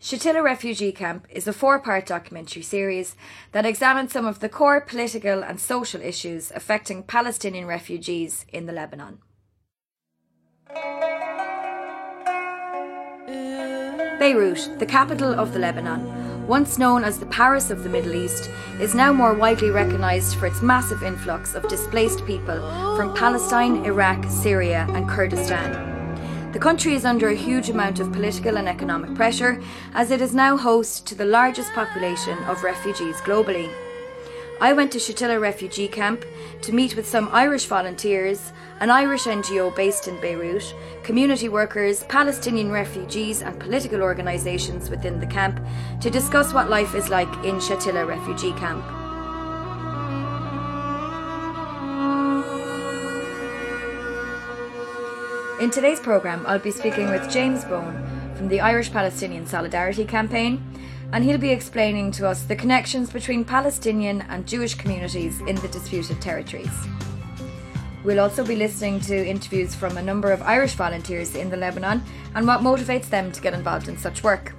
Shatila Refugee Camp is a 4-part documentary series that examines some of the core political and social issues affecting Palestinian refugees in the Lebanon. Beirut, the capital of the Lebanon, once known as the Paris of the Middle East, is now more widely recognised for its massive influx of displaced people from Palestine, Iraq, Syria and Kurdistan. The country is under a huge amount of political and economic pressure as it is now host to the largest population of refugees globally. I went to Shatila Refugee Camp to meet with some Irish volunteers, an Irish NGO based in Beirut, community workers, Palestinian refugees and political organisations within the camp to discuss what life is like in Shatila Refugee Camp. In today's programme, I'll be speaking with James Bone from the Irish Palestinian Solidarity Campaign, and he'll be explaining to us the connections between Palestinian and Jewish communities in the disputed territories. We'll also be listening to interviews from a number of Irish volunteers in the Lebanon and what motivates them to get involved in such work.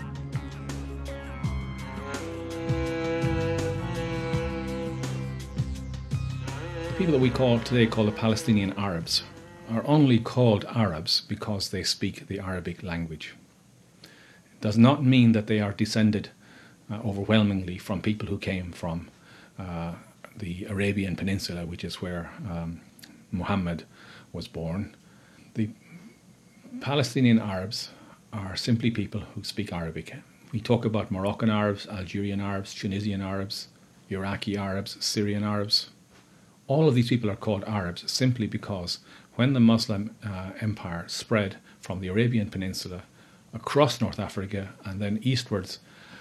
The people that we call the Palestinian Arabs are only called Arabs because they speak the Arabic language. It does not mean that they are descended overwhelmingly from people who came from the Arabian Peninsula, which is where Muhammad was born. The Palestinian Arabs are simply people who speak Arabic. We talk about Moroccan Arabs, Algerian Arabs, Tunisian Arabs, Iraqi Arabs, Syrian Arabs. All of these people are called Arabs simply because when the Muslim empire spread from the Arabian Peninsula across North Africa and then eastwards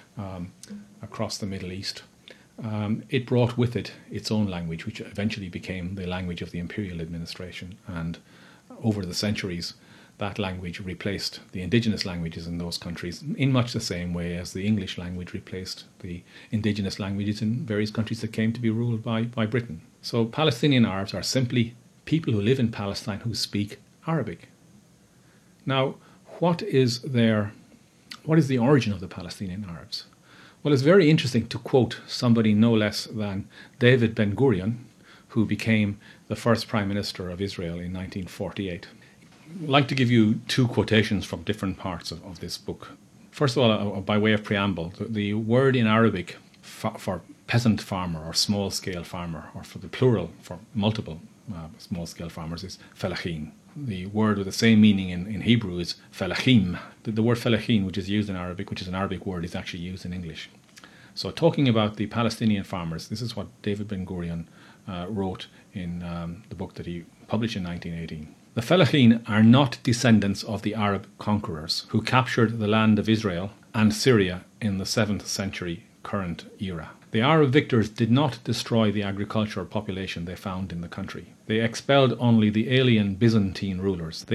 across the Middle East, it brought with it its own language, which eventually became the language of the imperial administration. And over the centuries, that language replaced the indigenous languages in those countries in much the same way as the English language replaced the indigenous languages in various countries that came to be ruled by Britain. So Palestinian Arabs are simply people who live in Palestine who speak Arabic. Now, what is the origin of the Palestinian Arabs? Well, it's very interesting to quote somebody no less than David Ben-Gurion, who became the first Prime Minister of Israel in 1948. I'd like to give you two quotations from different parts of this book. First of all, by way of preamble, the word in Arabic for peasant farmer or small-scale farmer, or for the plural for multiple small-scale farmers, is felachin. The word with the same meaning in Hebrew is felachim. The word felachin, which is used in Arabic, which is an Arabic word, is actually used in English. So talking about the Palestinian farmers, this is what David Ben-Gurion wrote in the book that he published in 1918. The felachin are not descendants of the Arab conquerors who captured the land of Israel and Syria in the 7th century current era. The Arab victors did not destroy the agricultural population they found in the country. They expelled only the alien Byzantine rulers.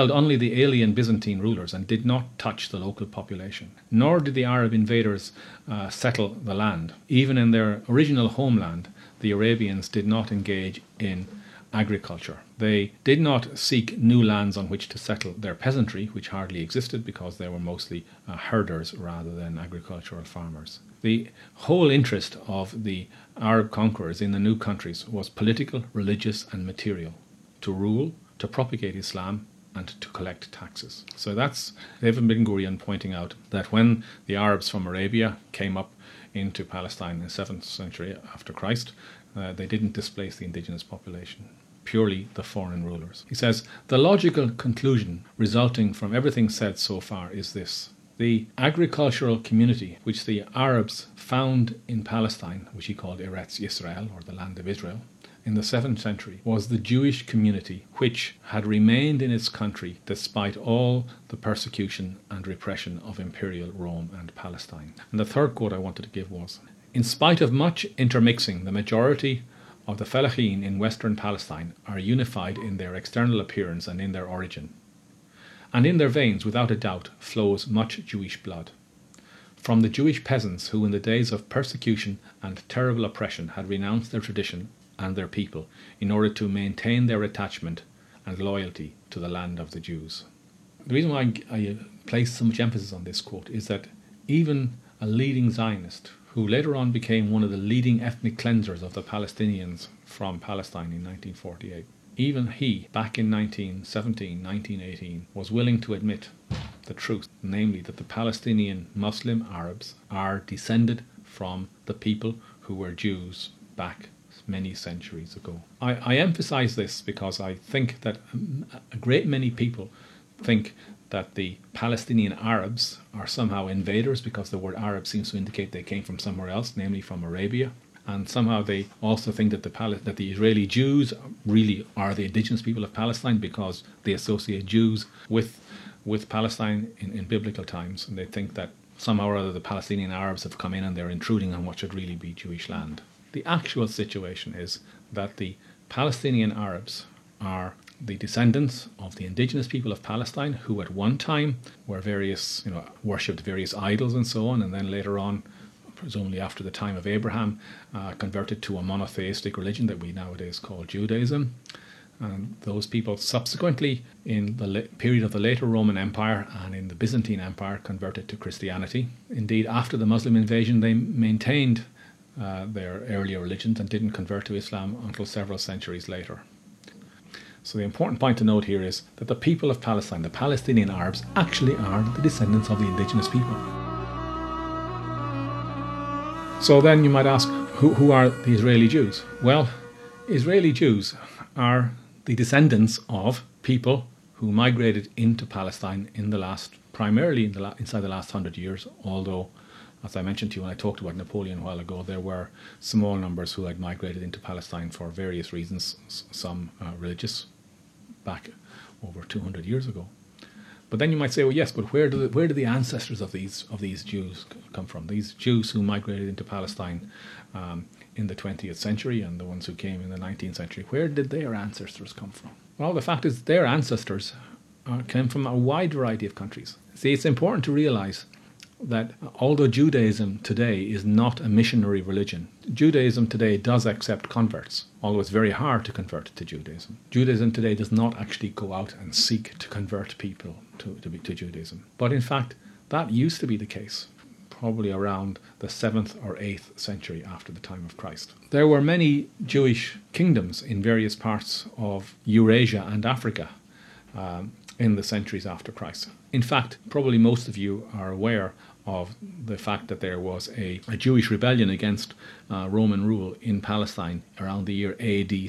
And did not touch the local population. Nor did the Arab invaders settle the land. Even in their original homeland, the Arabians did not engage in agriculture. They did not seek new lands on which to settle their peasantry, which hardly existed because they were mostly herders rather than agricultural farmers. The whole interest of the Arab conquerors in the new countries was political, religious and material: to rule, to propagate Islam and to collect taxes. So that's David Ben-Gurion pointing out that when the Arabs from Arabia came up into Palestine in the 7th century after Christ, they didn't displace the indigenous population, purely the foreign rulers. He says, the logical conclusion resulting from everything said so far is this: the agricultural community which the Arabs found in Palestine, which he called Eretz Yisrael, or the land of Israel, in the 7th century, was the Jewish community which had remained in its country despite all the persecution and repression of imperial Rome and Palestine. And the third quote I wanted to give was, in spite of much intermixing, the majority of the felachin in western Palestine are unified in their external appearance and in their origin. And in their veins, without a doubt, flows much Jewish blood. From the Jewish peasants who in the days of persecution and terrible oppression had renounced their tradition and their people in order to maintain their attachment and loyalty to the land of the Jews. The reason why I place so much emphasis on this quote is that even a leading Zionist, who later on became one of the leading ethnic cleansers of the Palestinians from Palestine in 1948. Even he, back in 1917, 1918, was willing to admit the truth, namely that the Palestinian Muslim Arabs are descended from the people who were Jews back many centuries ago. I emphasize this because I think that a great many people think that the Palestinian Arabs are somehow invaders, because the word Arab seems to indicate they came from somewhere else, namely from Arabia. And somehow they also think that the Israeli Jews really are the indigenous people of Palestine, because they associate Jews with Palestine in biblical times, and they think that somehow or other the Palestinian Arabs have come in and they're intruding on what should really be Jewish land. The actual situation is that the Palestinian Arabs are the descendants of the indigenous people of Palestine, who at one time were worshipped various idols and so on, and then later on, presumably after the time of Abraham, converted to a monotheistic religion that we nowadays call Judaism. And those people subsequently, in the period of the later Roman Empire and in the Byzantine Empire, converted to Christianity. Indeed, after the Muslim invasion, they maintained their earlier religions and didn't convert to Islam until several centuries later. So the important point to note here is that the people of Palestine, the Palestinian Arabs, actually are the descendants of the indigenous people. So then you might ask, who are the Israeli Jews? Well, Israeli Jews are the descendants of people who migrated into Palestine primarily inside the last 100 years, although, as I mentioned to you when I talked about Napoleon a while ago, there were small numbers who had migrated into Palestine for various reasons, some religious, back over 200 years ago. But then you might say, well, yes, but where do the ancestors of these Jews come from? These Jews who migrated into Palestine in the 20th century and the ones who came in the 19th century, where did their ancestors come from? Well, the fact is their ancestors came from a wide variety of countries. See, it's important to realize that although Judaism today is not a missionary religion, Judaism today does accept converts, although it's very hard to convert to Judaism. Judaism today does not actually go out and seek to convert people to Judaism. But in fact, that used to be the case, probably around the 7th or 8th century after the time of Christ. There were many Jewish kingdoms in various parts of Eurasia and Africa in the centuries after Christ. In fact, probably most of you are aware of the fact that there was a Jewish rebellion against Roman rule in Palestine around the year AD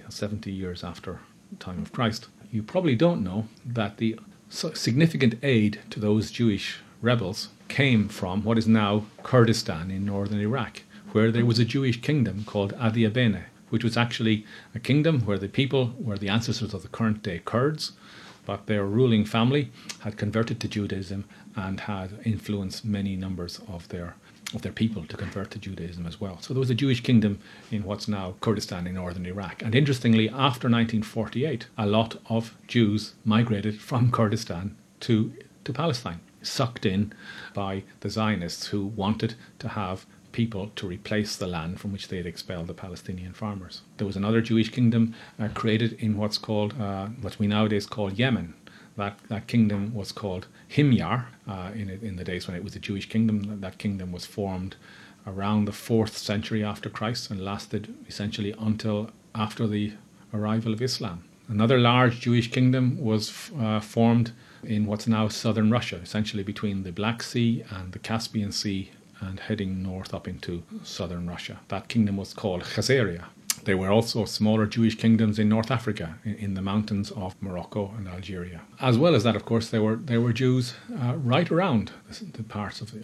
70 years after the time of Christ. You probably don't know that the significant aid to those Jewish rebels came from what is now Kurdistan in northern Iraq, where there was a Jewish kingdom called Adiabene, which was actually a kingdom where the people were the ancestors of the current day Kurds, but their ruling family had converted to Judaism and had influenced many numbers of their people to convert to Judaism as well. So there was a Jewish kingdom in what's now Kurdistan in northern Iraq. And interestingly, after 1948, a lot of Jews migrated from Kurdistan to Palestine, sucked in by the Zionists, who wanted to have people to replace the land from which they had expelled the Palestinian farmers. There was another Jewish kingdom created in what's called, what we nowadays call Yemen. That kingdom was called Himyar in the days when it was a Jewish kingdom. That kingdom was formed around the 4th century after Christ and lasted essentially until after the arrival of Islam. Another large Jewish kingdom was formed in what's now southern Russia, essentially between the Black Sea and the Caspian Sea, and heading north up into southern Russia. That kingdom was called Khazaria. There were also smaller Jewish kingdoms in North Africa, in the mountains of Morocco and Algeria. As well as that, of course, there were Jews right around the parts of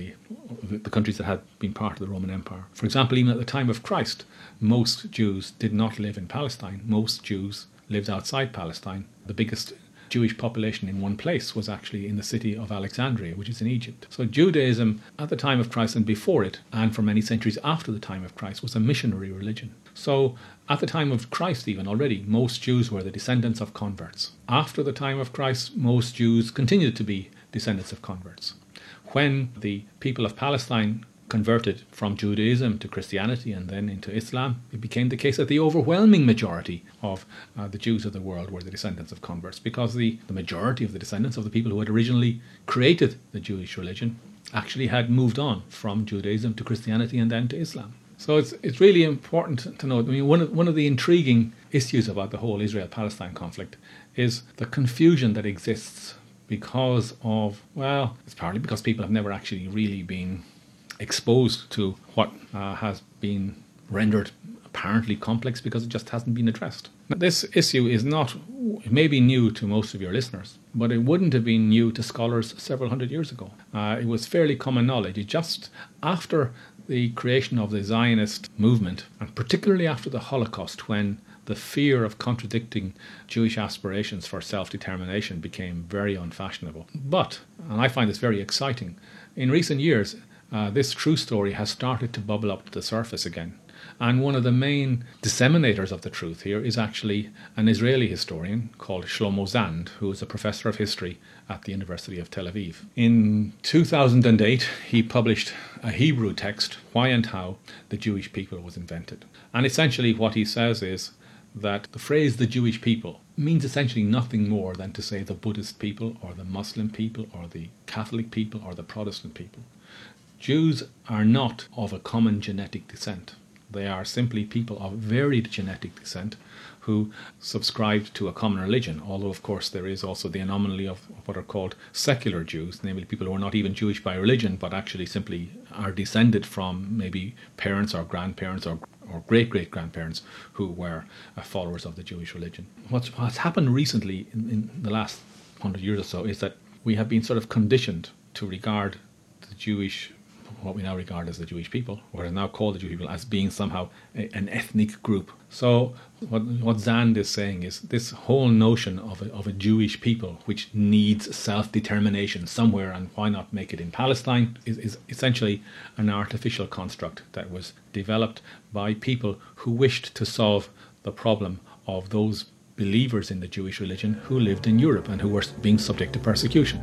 the countries that had been part of the Roman Empire. For example, even at the time of Christ, most Jews did not live in Palestine. Most Jews lived outside Palestine. The biggest Jewish population in one place was actually in the city of Alexandria, which is in Egypt. So Judaism at the time of Christ and before it, and for many centuries after the time of Christ, was a missionary religion. So at the time of Christ even already, most Jews were the descendants of converts. After the time of Christ, most Jews continued to be descendants of converts. When the people of Palestine converted from Judaism to Christianity and then into Islam, it became the case that the overwhelming majority of the Jews of the world were the descendants of converts, because the majority of the descendants of the people who had originally created the Jewish religion actually had moved on from Judaism to Christianity and then to Islam. So it's really important to note. I mean, one of the intriguing issues about the whole Israel-Palestine conflict is the confusion that exists because of, well, it's partly because people have never actually really been exposed to what has been rendered apparently complex because it just hasn't been addressed. Now, this issue is not, it may be new to most of your listeners, but it wouldn't have been new to scholars several hundred years ago. It was fairly common knowledge. It just after the creation of the Zionist movement, and particularly after the Holocaust, when the fear of contradicting Jewish aspirations for self-determination became very unfashionable. But, and I find this very exciting, in recent years, this true story has started to bubble up to the surface again. And one of the main disseminators of the truth here is actually an Israeli historian called Shlomo Zand, who is a professor of history at the University of Tel Aviv. In 2008, he published a Hebrew text, Why and How the Jewish People was Invented. And essentially what he says is that the phrase the Jewish people means essentially nothing more than to say the Buddhist people or the Muslim people or the Catholic people or the Protestant people. Jews are not of a common genetic descent. They are simply people of varied genetic descent who subscribe to a common religion, although of course there is also the anomaly of what are called secular Jews, namely people who are not even Jewish by religion but actually simply are descended from maybe parents or grandparents or great-great-grandparents who were followers of the Jewish religion. What's happened recently in the last 100 years or so is that we have been sort of conditioned to regard the Jewish, what we now regard as the Jewish people, or is now called the Jewish people, as being somehow an ethnic group. So what Zand is saying is this whole notion of a Jewish people which needs self-determination somewhere, and why not make it in Palestine, is essentially an artificial construct that was developed by people who wished to solve the problem of those believers in the Jewish religion who lived in Europe and who were being subject to persecution.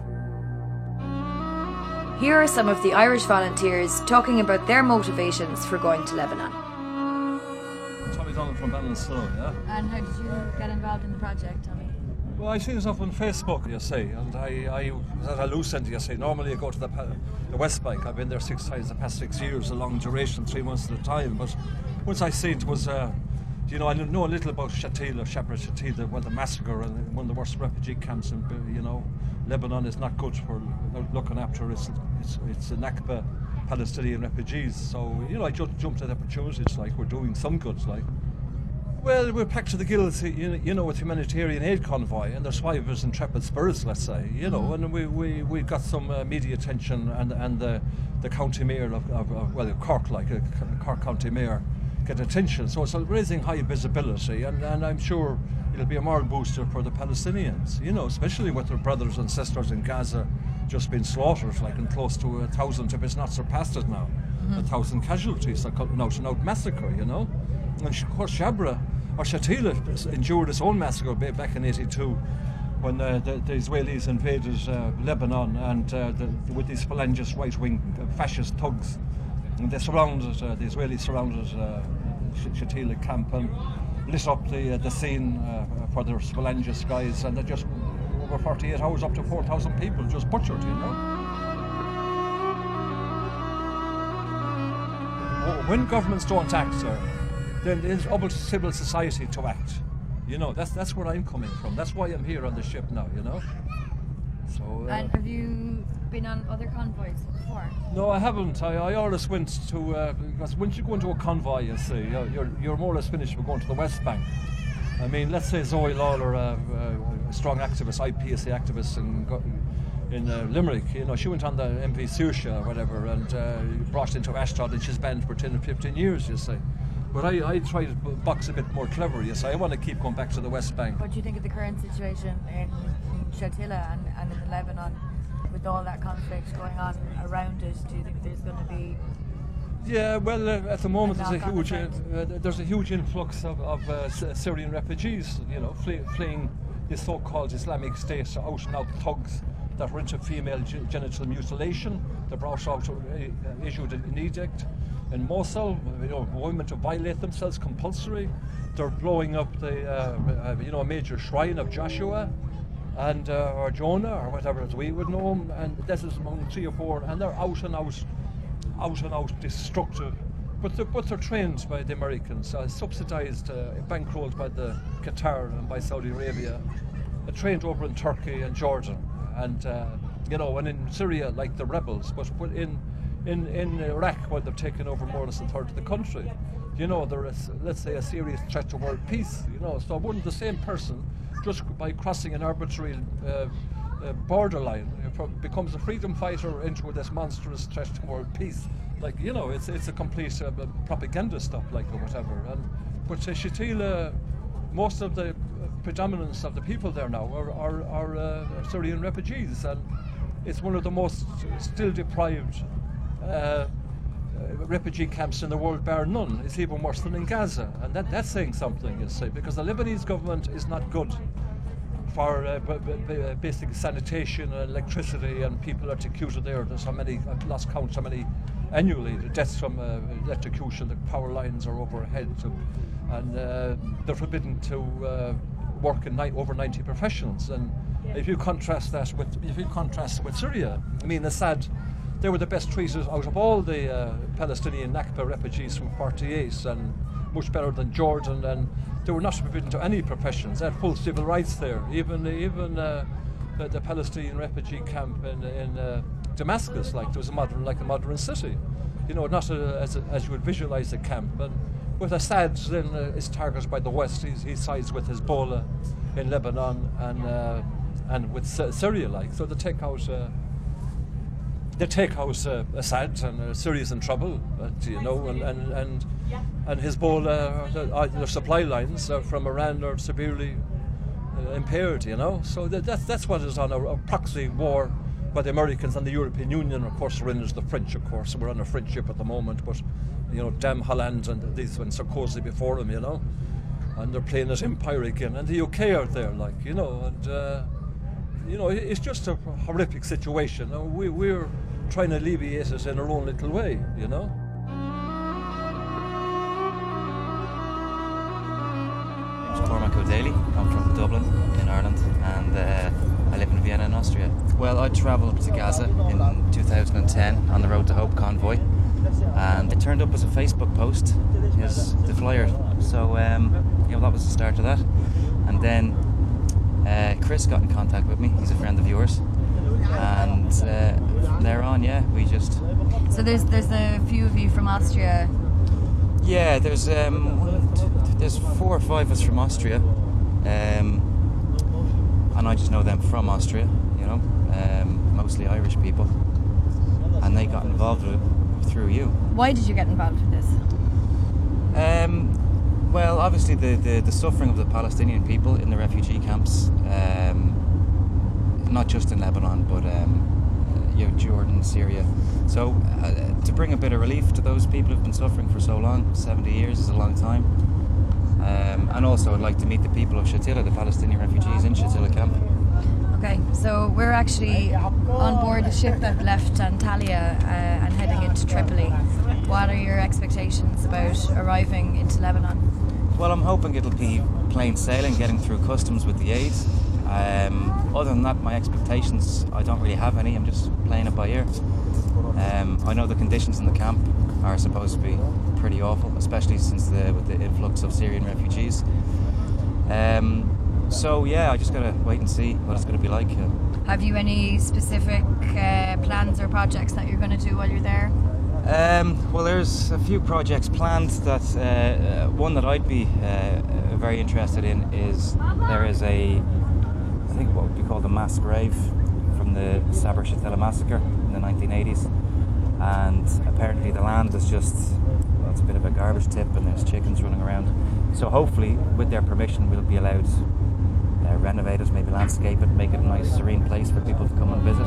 Here are some of the Irish volunteers talking about their motivations for going to Lebanon. Tommy Donald from Ballinasloe, yeah? And how did you get involved in the project, Tommy? Well, I seen stuff on Facebook, you see, and I was at a loose end, you see. Normally I go to the West Bank. I've been there 6 times the past 6 years, a long duration, 3 months at a time. But once I seen it was, I know a little about Shatila, well, the massacre and one of the worst refugee camps in, Lebanon is not good for looking after its Nakba Palestinian refugees. So, I just jumped at opportunities, like we're doing some good, like. Well, we're packed to the gills, with humanitarian aid convoy, and there's survivors intrepid spirits, let's say, and we got some media attention, and the county mayor of Cork, Cork County Mayor, get attention. So it's raising high visibility, and I'm sure it'll be a moral booster for the Palestinians, especially with their brothers and sisters in Gaza just being slaughtered, and close to 1,000, if it's not surpassed it now, 1,000 casualties, an out massacre, And of course Shatila endured its own massacre back in 82 when the Israelis invaded Lebanon and with these phalangist right-wing fascist thugs. And they surrounded, the Israelis surrounded Shatila camp and lit up the scene for their phalangist guys, and they just, over 48 hours, up to 4,000 people just butchered, When governments don't act, then it's up to civil society to act. That's where I'm coming from. That's why I'm here on the ship now, So, and have you been on other convoys before? No, I haven't. I always went to, because once you go into a convoy, you see, you're more or less finished with going to the West Bank. I mean, let's say Zoe Lawler, a strong activist, IPSA activist in Limerick, she went on the MV Saoirse or whatever and brought it into Ashdod, and she's banned for 10 or 15 years, you see. But I try to box a bit more clever, you see. I want to keep going back to the West Bank. What do you think of the current situation in Shatila and in Lebanon, with all that conflict going on around it? Do you think there's going to be... Yeah, well, at the moment there's a huge influx of Syrian refugees, fleeing the so-called Islamic State, out-and-out thugs that were into female genital mutilation. They brought out, issued an edict in Mosul, women to violate themselves compulsory. They're blowing up a major shrine of Joshua. and or Jonah or whatever as we would know them, and this is among 3 or 4, and they're out and out destructive. But they're trained by the Americans, subsidised, bankrolled by the Qatar and by Saudi Arabia, trained over in Turkey and Jordan, and and in Syria like the rebels, but in Iraq, where they've taken over more or less a third of the country. There is, let's say, a serious threat to world peace. So wouldn't the same person, just by crossing an arbitrary borderline, becomes a freedom fighter into this monstrous threat to world peace? It's a complete propaganda stuff, or whatever. But Shatila, most of the predominance of the people there now are Syrian refugees, and it's one of the most still deprived refugee camps in the world, bar none. It's even worse than in Gaza, and that's saying something, you see, because the Lebanese government is not good for basic sanitation and electricity, and people are executed there. There's so many, I've lost count, so many annually, the deaths from electrocution. The power lines are overhead, and they're forbidden to work in over 90 professions. And if you contrast with Syria, I mean, Assad, they were the best treated out of all the Palestinian Nakba refugees from 48, and much better than Jordan, and they were not forbidden to any professions. They had full civil rights there. Even the Palestinian refugee camp in Damascus, there was a modern city. Not as you would visualise a camp. And with Assad, then is targeted by the West. He sides with Hezbollah in Lebanon and with Syria, so they take out. Assad, and Syria's in trouble, and Hezbollah, their supply lines from Iran are severely impaired, So that's what is on a proxy war by the Americans, and the European Union, of course, are in as the French, of course. We're on a friendship at the moment, but damn Holland and these ones Sarkozy before them, and they're playing as empire again, and the UK are there, it's just a horrific situation. We're trying to alleviate it in our own little way, I'm Cormac O'Daly. I'm from Dublin in Ireland, and I live in Vienna in Austria. Well, I travelled to Gaza in 2010 on the Road to Hope convoy, and it turned up as a Facebook post, the flyer. So that was the start of that. And then Chris got in contact with me. He's a friend of yours, and from there on, we just. So there's a few of you from Austria. Yeah, there's 4 or 5 of us from Austria, and I just know them from Austria. Mostly Irish people, and they got involved with it through you. Why did you get involved in this? Well, obviously the suffering of the Palestinian people in the refugee camps, not just in Lebanon, but Jordan, Syria. So to bring a bit of relief to those people who've been suffering for so long, 70 years is a long time. And also I'd like to meet the people of Shatila, the Palestinian refugees in Shatila camp. Okay, so we're actually on board a ship that left Antalya and heading into Tripoli. What are your expectations about arriving into Lebanon? Well, I'm hoping it'll be plain sailing, getting through customs with the aid. Other than that, my expectations, I don't really have any. I'm just playing it by ear. I know the conditions in the camp are supposed to be pretty awful, especially with the influx of Syrian refugees. I just gotta wait and see what it's going to be like. Have you any specific plans or projects that you're going to do while you're there? Well, there's a few projects planned. That one that I'd be very interested in is there is I think what would be called a mass grave from the Sabra Shatila massacre in the 1980s, and apparently the land is it's a bit of a garbage tip, and there's chickens running around. So hopefully, with their permission, we'll be allowed renovate it, maybe landscape it, make it a nice serene place for people to come and visit.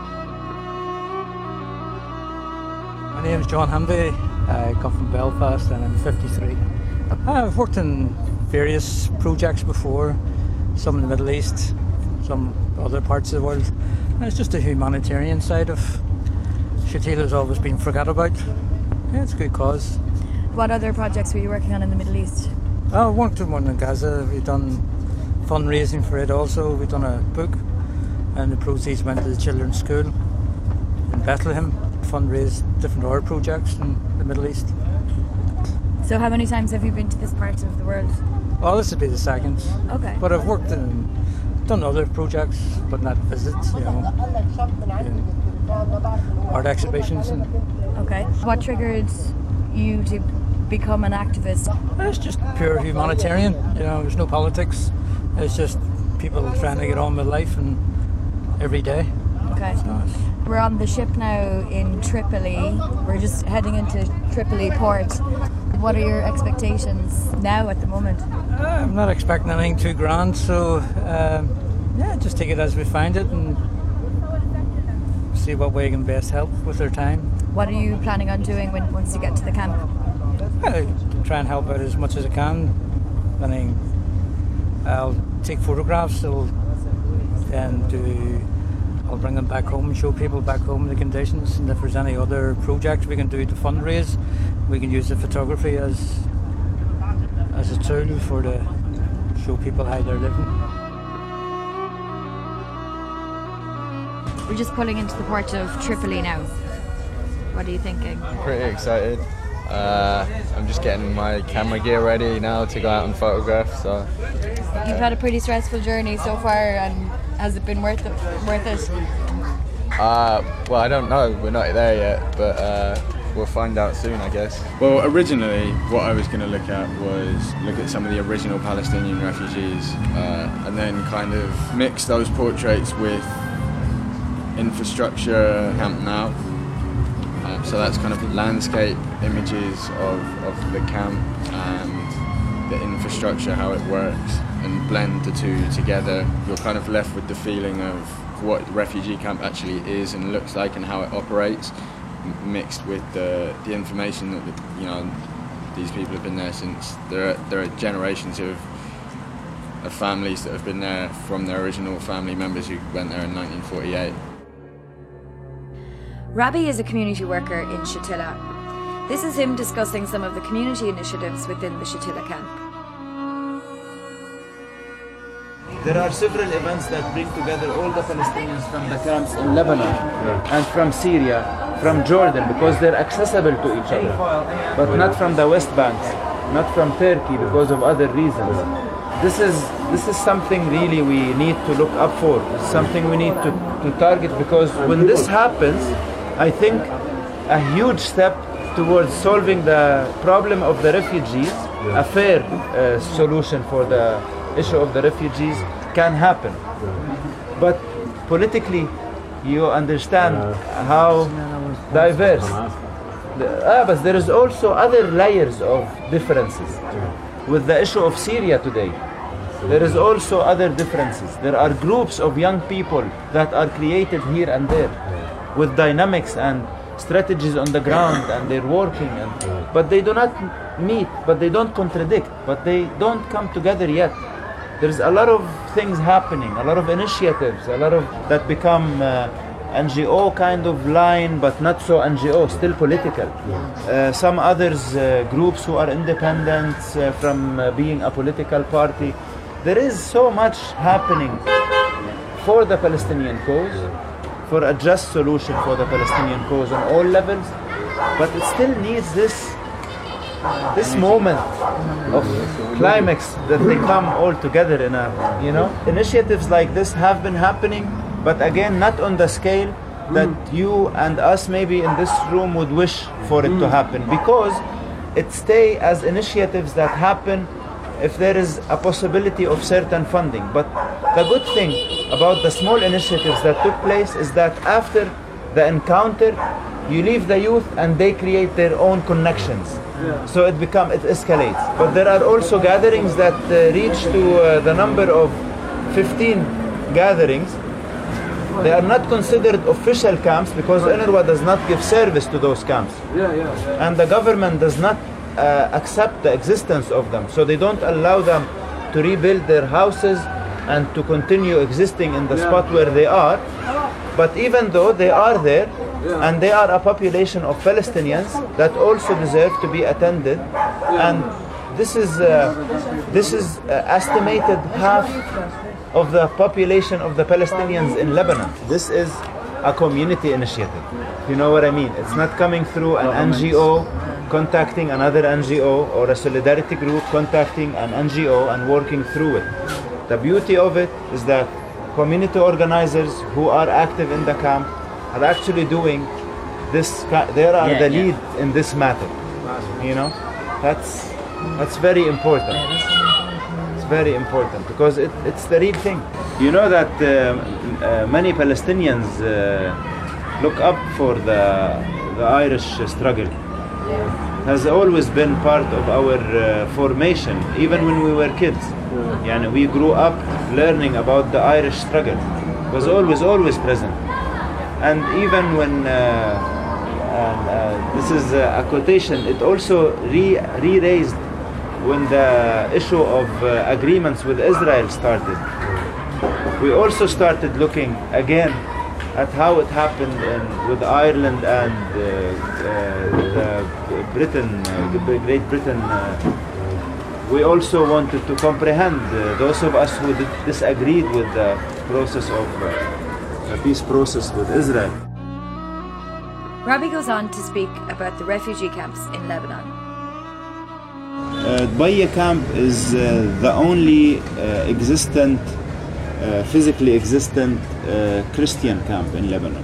My name is John Hamby. I come from Belfast and I'm 53. I've worked in various projects before, some in the Middle East, some other parts of the world, and it's just the humanitarian side of Shatila has always been forgot about. Yeah, it's a good cause. What other projects were you working on in the Middle East? I worked on one in Gaza. We've done fundraising for it also. We've done a book, and the proceeds went to the children's school in Bethlehem, fundraised different art projects in the Middle East. So how many times have you been to this part of the world? Well, this would be the second. Okay. But I've done other projects, but not visits, in art exhibitions. Okay. What triggered you to become an activist? It's just pure humanitarian, there's no politics. It's just people trying to get on with life and every day. Okay. We're on the ship now in Tripoli. We're just heading into Tripoli port. What are your expectations now at the moment? I'm not expecting anything too grand, so just take it as we find it and see what way can best help with our time. What are you planning on doing once you get to the camp? I try and help out as much as I can. I'll take photographs, I'll bring them back home and show people back home the conditions, and if there's any other projects we can do to fundraise, we can use the photography as a tool to show people how they're living. We're just pulling into the port of Tripoli now. What are you thinking? I'm pretty excited. I'm just getting my camera gear ready now to go out and photograph. So you've had a pretty stressful journey so far, and has it been worth it? Well, I don't know. We're not there yet, but we'll find out soon, I guess. Well, originally, what I was going to look at some of the original Palestinian refugees, and then kind of mix those portraits with infrastructure Camp Now. So that's kind of landscape images of the camp and the infrastructure, how it works, and blend the two together. You're kind of left with the feeling of what the refugee camp actually is and looks like and how it operates, mixed with the information that these people have been there since. There are generations of families that have been there from their original family members who went there in 1948. Rabbi is a community worker in Shatila. This is him discussing some of the community initiatives within the Shatila camp. There are several events that bring together all the Palestinians from the camps in Lebanon and from Syria, from Jordan, because they're accessible to each other, but not from the West Bank, not from Turkey because of other reasons. This is something really we need to look up for. It's something we need to target, because when this happens, I think a huge step towards solving the problem of the refugees, a fair solution for the issue of the refugees can happen. But politically, you understand how diverse. But there is also other layers of differences. With the issue of Syria today, there is also other differences. There are groups of young people that are created here and there, with dynamics and strategies on the ground, and they're working, but they do not meet, but they don't contradict, but they don't come together yet. There's a lot of things happening, a lot of initiatives, a lot of that become NGO kind of line, but not so NGO, still political. Some others, groups who are independent from being a political party. There is so much happening for the Palestinian cause, for a just solution for the Palestinian cause on all levels, but it still needs this moment of climax that they come all together in initiatives like this have been happening, but again not on the scale that you and us maybe in this room would wish for it to happen, because it stay as initiatives that happen if there is a possibility of certain funding. But the good thing about the small initiatives that took place is that after the encounter, you leave the youth and they create their own connections. So it escalates. But there are also gatherings that reach to the number of 15 gatherings. They are not considered official camps because UNRWA does not give service to those camps. And the government does not accept the existence of them. So they don't allow them to rebuild their houses and to continue existing in the spot where they are. But even though they are there, and they are a population of Palestinians that also deserve to be attended, and this is estimated half of the population of the Palestinians in Lebanon. This is a community initiative. You know what I mean? It's not coming through an NGO contacting another NGO or a solidarity group contacting an NGO and working through it. The beauty of it is that community organizers who are active in the camp are actually doing this. They are the lead in this matter. You know, that's very important. It's very important because it's the real thing. You know that many Palestinians look up for the Irish struggle. Has always been part of our formation, even when we were kids. Yani we grew up learning about the Irish struggle. It was always present. And even when this is a quotation, it also re-raised when the issue of agreements with Israel started. We also started looking again at how it happened with Ireland and Great Britain. We also wanted to comprehend those of us who disagreed with the process of the peace process with Israel. Rabbi goes on to speak about the refugee camps in Lebanon. Dbaya camp is the only physically existent Christian camp in Lebanon.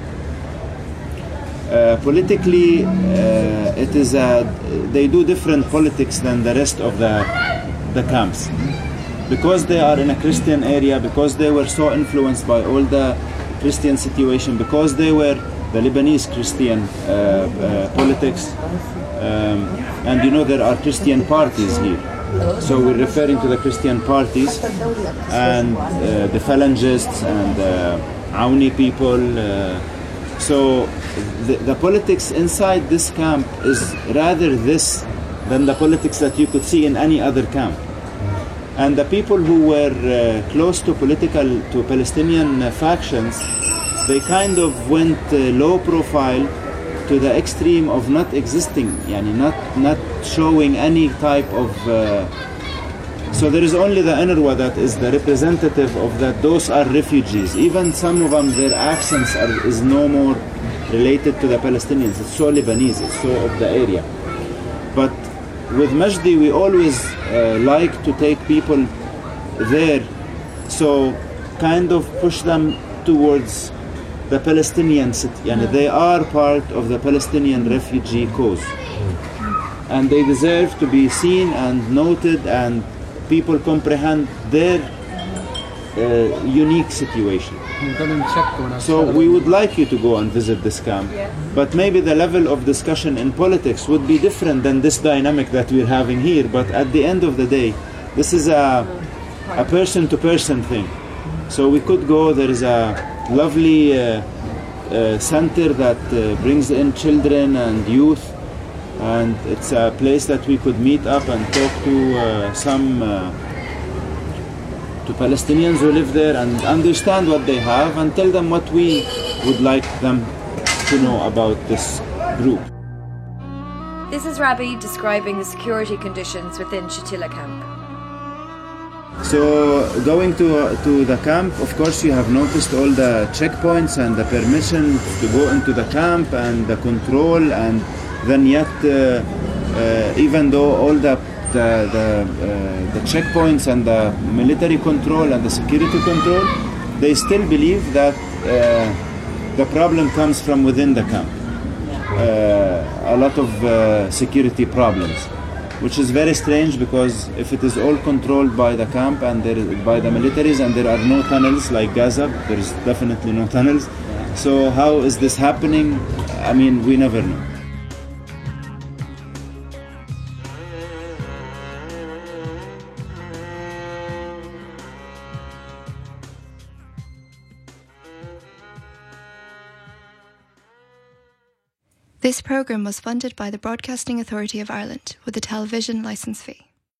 Politically, it is they do different politics than the rest of the camps. Because they are in a Christian area, because they were so influenced by all the Christian situation, because they were the Lebanese Christian politics, and you know there are Christian parties here. So we're referring to the Christian parties and the Phalangists and Auni people. So the politics inside this camp is rather this than the politics that you could see in any other camp. And the people who were close to Palestinian factions, they kind of went low profile to the extreme of not existing, yani not showing any type of. So there is only the UNRWA that is the representative of that. Those are refugees. Even some of them, their accents is no more related to the Palestinians. It's so Lebanese. It's so of the area. But with Majdi, we always like to take people there, so kind of push them towards the Palestinian city. And they are part of the Palestinian refugee cause. And they deserve to be seen and noted, and people comprehend their unique situation. So we would like you to go and visit this camp, but maybe the level of discussion in politics would be different than this dynamic that we're having here. But at the end of the day, this is a person-to-person thing. So we could go. There is a lovely center that brings in children and youth, and it's a place that we could meet up and talk to some to Palestinians who live there and understand what they have and tell them what we would like them to know about this group. This is Rabbi describing the security conditions within Shatila camp. So going to the camp, of course you have noticed all the checkpoints and the permission to go into the camp and the control, and then yet even though all the checkpoints and the military control and the security control, they still believe that the problem comes from within the camp. A lot of security problems, which is very strange, because if it is all controlled by the camp and by the militaries, and there are no tunnels like Gaza, there is definitely no tunnels. So how is this happening? I mean, we never know. This programme was funded by the Broadcasting Authority of Ireland with a television licence fee.